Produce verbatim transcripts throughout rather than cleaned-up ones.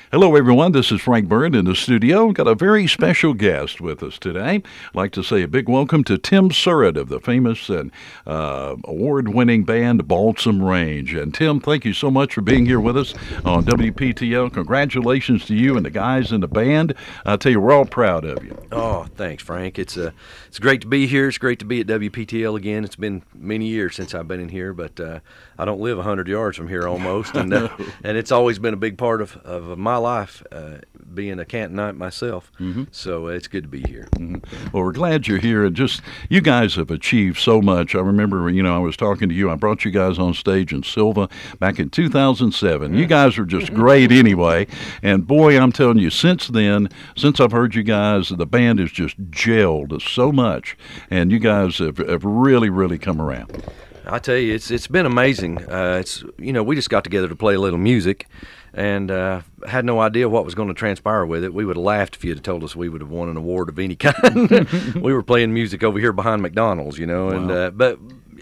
Hello, everyone. This is Frank Byrne in the studio. We've got a very special guest with us today. I'd like to say a big welcome to Tim Surratt of the famous and uh, award-winning band Balsam Range. And Tim, thank you so much for being here with us on W P T L. Congratulations to you and the guys in the band. I tell you, we're all proud of you. Oh, thanks, Frank. It's uh, it's great to be here. It's great to be at W P T L again. It's been many years since I've been in here, but uh, I don't live one hundred yards from here almost, and uh, and it's always been a big part of, of my life, uh, being a Cantonite myself. Mm-hmm. So uh, it's good to be here. Mm-hmm. Well, we're glad you're here, and just you guys have achieved so much. I remember, you know, I was talking to you. I brought you guys on stage in Silva back in two thousand seven. You guys were just great anyway, and boy, I'm telling you, since then, since I've heard you guys, the band has just gelled so much, and you guys have, have really, really come around. I tell you, it's it's been amazing. Uh, it's you know we just got together to play a little music, and uh, had no idea what was going to transpire with it. We would have laughed if you had told us we would have won an award of any kind. We were playing music over here behind McDonald's, you know, wow. and uh, but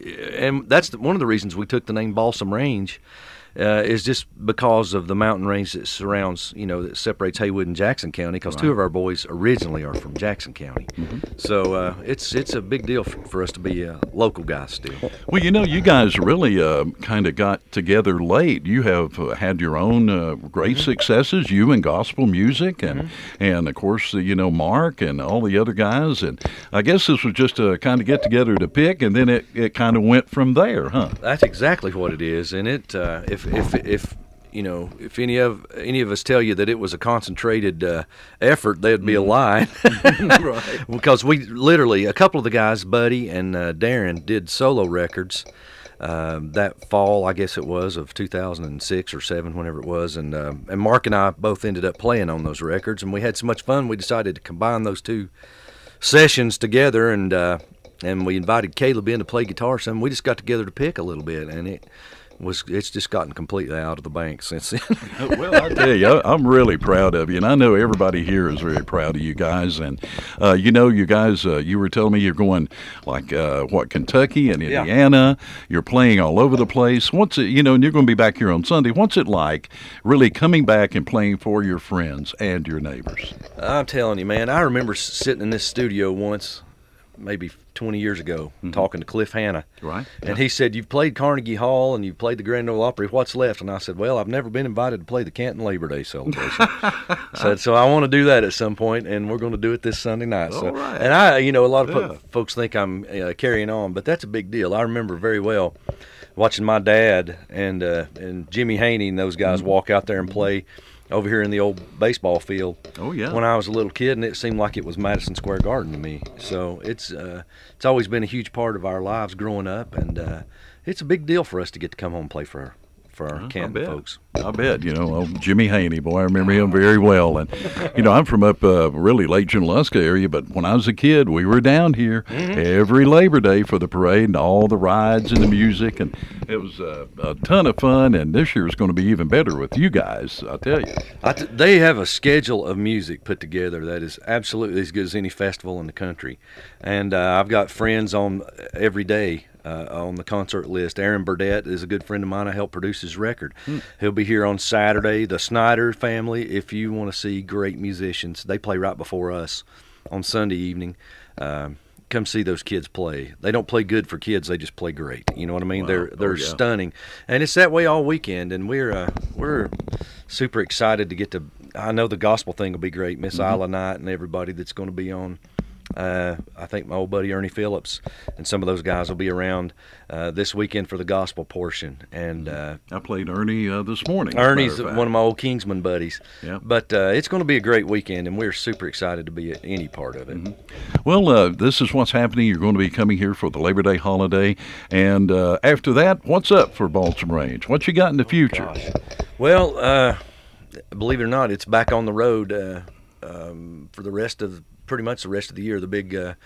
and that's the, one of the reasons we took the name Balsam Range. Uh, is just because of the mountain range that surrounds, you know, that separates Haywood and Jackson County, because right. two of our boys originally are from Jackson County. Mm-hmm. So uh, it's it's a big deal for, for us to be uh, local guys still. Well, you know, you guys really uh, kind of got together late. You have uh, had your own uh, great mm-hmm. successes, you in gospel music, and, mm-hmm. and of course, uh, you know, Mark and all the other guys. And I guess this was just a kind of get together to pick, and then it, it kind of went from there, huh? That's exactly what it is. And it, uh, if If if you know if any of any of us tell you that it was a concentrated uh, effort, they'd be a lie. Right. Because we literally, a couple of the guys, Buddy and uh, Darren, did solo records um, that fall, I guess it was, of two thousand six or seven, whenever it was, and uh, and Mark and I both ended up playing on those records, and we had so much fun we decided to combine those two sessions together, and uh, and we invited Caleb in to play guitar some. We just got together to pick a little bit, and it. Was it's just gotten completely out of the bank since then. Well, I tell you, I'm really proud of you, and I know everybody here is very proud of you guys. And uh, you know, you guys, uh, you were telling me you're going like uh, what, Kentucky and Indiana. Yeah. You're playing all over the place. What's it, you know, and you're going to be back here on Sunday. What's it like, really coming back and playing for your friends and your neighbors? I'm telling you, man, I remember sitting in this studio once, maybe twenty years ago, mm-hmm. talking to Cliff Hanna. Right. And yeah. he said, "You've played Carnegie Hall and you've played the Grand Ole Opry. What's left?" And I said, "Well, I've never been invited to play the Canton Labor Day celebration." I said, "So I want to do that at some point, and we're going to do it this Sunday night." All so, right. And I, you know, a lot of yeah. po- folks think I'm uh, carrying on, but that's a big deal. I remember very well watching my dad and uh, and Jimmy Haney and those guys mm-hmm. walk out there and play over here in the old baseball field. Oh yeah. When I was a little kid, and it seemed like it was Madison Square Garden to me. So it's uh, it's always been a huge part of our lives growing up, and uh, it's a big deal for us to get to come home and play for our, for our well, Canton folks. I bet. You know, oh, Jimmy Haney, boy, I remember him very well. And you know, I'm from up uh, really Lake Junaluska area, but when I was a kid, we were down here mm-hmm. every Labor Day for the parade and all the rides and the music, and it was uh, a ton of fun. And this year is going to be even better with you guys, I tell you. I t- they have a schedule of music put together that is absolutely as good as any festival in the country, and uh, I've got friends on every day. Uh, on the concert list. Aaron Burdett is a good friend of mine. I helped produce his record. Hmm. He'll be here on Saturday. The Snyder family, if you want to see great musicians, they play right before us on Sunday evening. Um, come see those kids play. They don't play good for kids. They just play great. You know what I mean? Wow. They're they're oh, yeah. stunning, and it's that way all weekend. And we're uh, we're super excited to get to. I know the gospel thing will be great. Miss mm-hmm. Isla Knight and everybody that's going to be on. Uh, I think my old buddy Ernie Phillips and some of those guys will be around uh, this weekend for the gospel portion. And uh, I played Ernie uh, this morning. Ernie's of one of my old Kingsman buddies. Yeah. But uh, it's going to be a great weekend, and we're super excited to be at any part of it. Mm-hmm. Well, uh, this is what's happening. You're going to be coming here for the Labor Day holiday. And uh, after that, what's up for Balsam Range? What you got in the future? Oh, well, uh, believe it or not, it's back on the road uh, um, for the rest of pretty much the rest of the year. The big uh,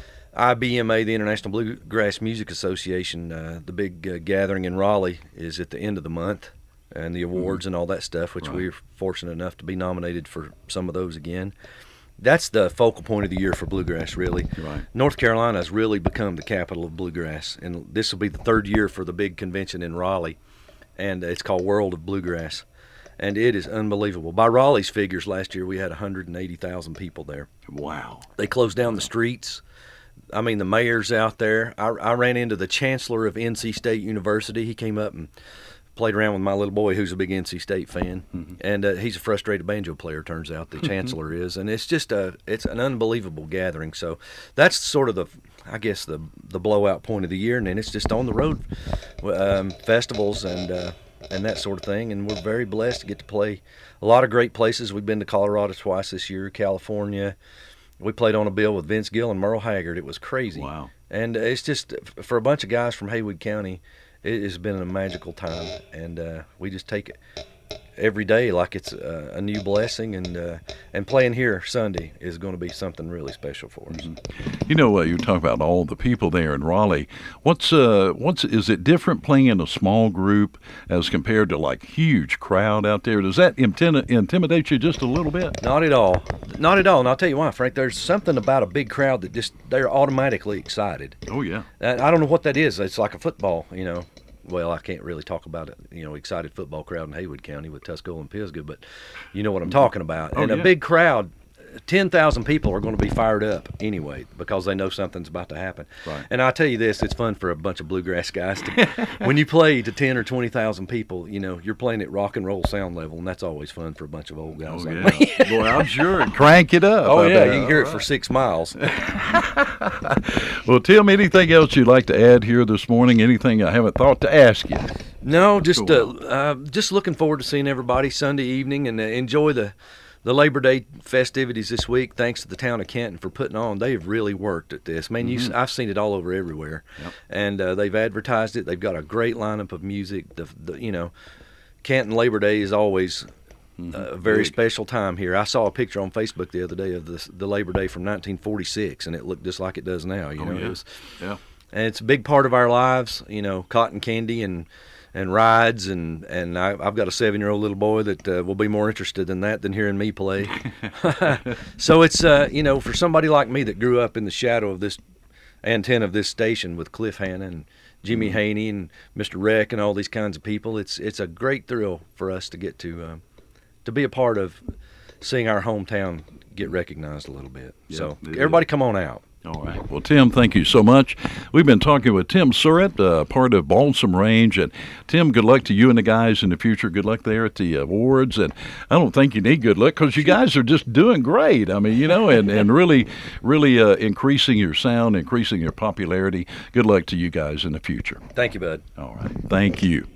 I B M A, the International Bluegrass Music Association, uh, the big uh, gathering in Raleigh is at the end of the month, and the awards mm-hmm. and all that stuff, which right. we're fortunate enough to be nominated for some of those again. That's the focal point of the year for bluegrass, really. Right. North Carolina has really become the capital of bluegrass, and this will be the third year for the big convention in Raleigh, and it's called World of Bluegrass. and it is unbelievable. By Raleigh's figures, last year we had one hundred eighty thousand people there. Wow. They closed down the streets. I mean, the mayor's out there. I, I ran into the chancellor of N C State University. He came up and played around with my little boy, who's a big N C State fan, mm-hmm. and uh, he's a frustrated banjo player. Turns out the chancellor is, and it's just a it's an unbelievable gathering. So that's sort of the, I guess the the blowout point of the year, and then it's just on the road um, festivals and uh, and that sort of thing. And we're very blessed to get to play a lot of great places. We've been to Colorado twice this year, California. We played on a bill with Vince Gill and Merle Haggard. It was crazy. Wow. And it's just for a bunch of guys from Haywood County. It has been a magical time, and uh, we just take it every day like it's a, a new blessing. And uh, and playing here Sunday is going to be something really special for us. Mm-hmm. You know, uh, you talk about all the people there in Raleigh. What's uh, what's is it different playing in a small group as compared to like huge crowd out there? Does that intim- intimidate you just a little bit? Not at all, not at all. And I'll tell you why, Frank. There's something about a big crowd that just they're automatically excited. Oh yeah. I don't know what that is. It's like a football, you know. Well, I can't really talk about it, you know, excited football crowd in Haywood County with Tuscola and Pisgah, but you know what I'm talking about. Oh, and yeah. a big crowd, ten thousand people are going to be fired up anyway because they know something's about to happen. Right. And I'll tell you this, it's fun for a bunch of bluegrass guys. To, when you play to ten or twenty thousand people, you know, you're playing at rock and roll sound level, and that's always fun for a bunch of old guys oh, like yeah. me. Boy, I'm sure. Crank it up. Oh, I yeah, bet. you can hear All it right. for six miles. Well, Tim, anything else you'd like to add here this morning? Anything I haven't thought to ask you? No, just uh, Cool. uh, just looking forward to seeing everybody Sunday evening and uh, enjoy the the Labor Day festivities this week. Thanks to the town of Canton for putting on. They have really worked at this. Man, Mm-hmm. you, I've seen it all over everywhere, Yep. and uh, they've advertised it. They've got a great lineup of music. The, the you know, Canton Labor Day is always Mm-hmm. a very Big. special time here. I saw a picture on Facebook the other day of this, the Labor Day from nineteen forty-six, and it looked just like it does now. You Oh, know, yeah. it was, Yeah. and it's a big part of our lives. You know, cotton candy and. and rides, and, and I, I've got a seven-year-old little boy that uh, will be more interested in that than hearing me play. So it's, uh, you know, for somebody like me that grew up in the shadow of this antenna of this station with Cliff Hanna and Jimmy Mm-hmm. Haney and Mister Reck and all these kinds of people, it's it's a great thrill for us to get to uh, to be a part of seeing our hometown get recognized a little bit. Yeah, so it everybody come on out. All right. Well, Tim, thank you so much. We've been talking with Tim Surratt, uh, part of Balsam Range. And, Tim, good luck to you and the guys in the future. Good luck there at the awards. And I don't think you need good luck because you guys are just doing great. I mean, you know, and, and really, really uh, increasing your sound, increasing your popularity. Good luck to you guys in the future. Thank you, bud. All right. Thank you.